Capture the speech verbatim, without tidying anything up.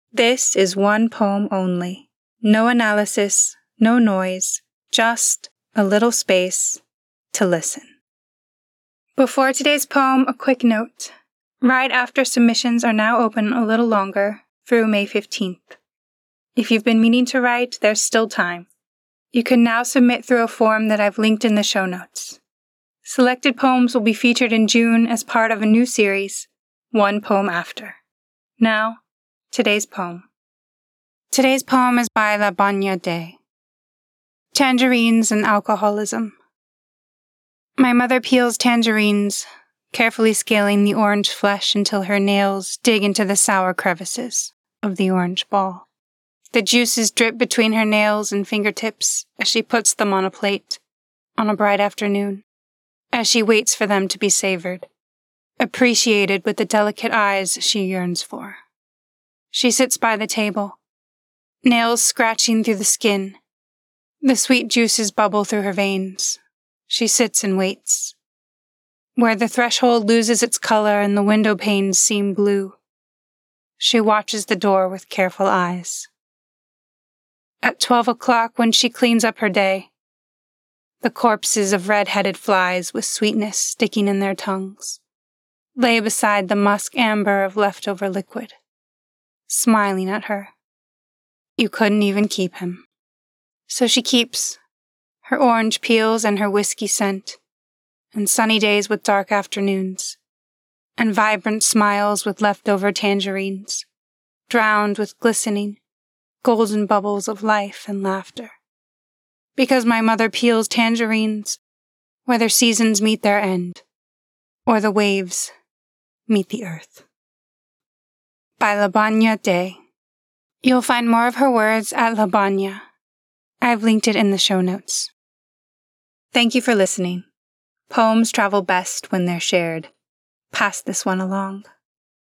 This is one poem only. No analysis, no noise, just a little space to listen. Before today's poem, a quick note. Right after submissions are now open a little longer, through May fifteenth. If you've been meaning to write, there's still time. You can now submit through a form that I've linked in the show notes. Selected poems will be featured in June as part of a new series, One Poem After. Now, today's poem. Today's poem is by La Bagna Day. Tangerines and Alcoholism. My mother peels tangerines, carefully scaling the orange flesh until her nails dig into the sour crevices of the orange ball. The juices drip between her nails and fingertips as she puts them on a plate on a bright afternoon, as she waits for them to be savored, appreciated with the delicate eyes she yearns for. She sits by the table, nails scratching through the skin. The sweet juices bubble through her veins. She sits and waits. Where the threshold loses its color and the window panes seem blue, she watches the door with careful eyes. At twelve o'clock, when she cleans up her day, the corpses of red-headed flies with sweetness sticking in their tongues lay beside the musk amber of leftover liquid, smiling at her. You couldn't even keep him. So she keeps her orange peels and her whiskey scent, and sunny days with dark afternoons, and vibrant smiles with leftover tangerines, drowned with glistening, golden bubbles of life and laughter. Because my mother peels tangerines, whether seasons meet their end, or the waves meet the earth. By La Bagna Day. You'll find more of her words at La Bagna. I've linked it in the show notes. Thank you for listening. Poems travel best when they're shared. Pass this one along.